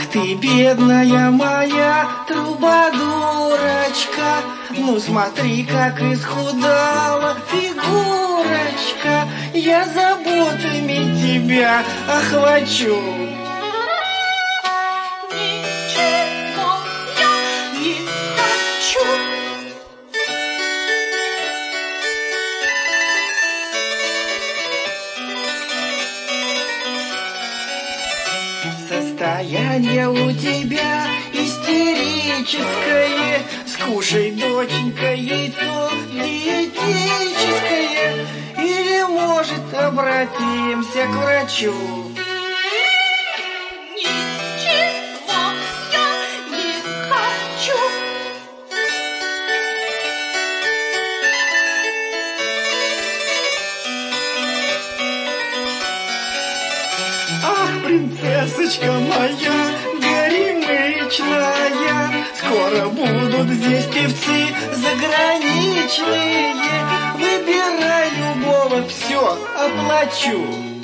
ты, бедная моя трубадурочка, ну смотри, как исхудала фигурочка, я заботами тебя охвачу. Ничего я не хочу. Состояние у тебя истерическое, скушай, доченька, яйцо диетическое, или, может, обратимся к врачу. Ничего я не хочу. Ах, принцессочка моя горемычная, скоро будут здесь певцы заграничные. Выбирай любого, все оплачу.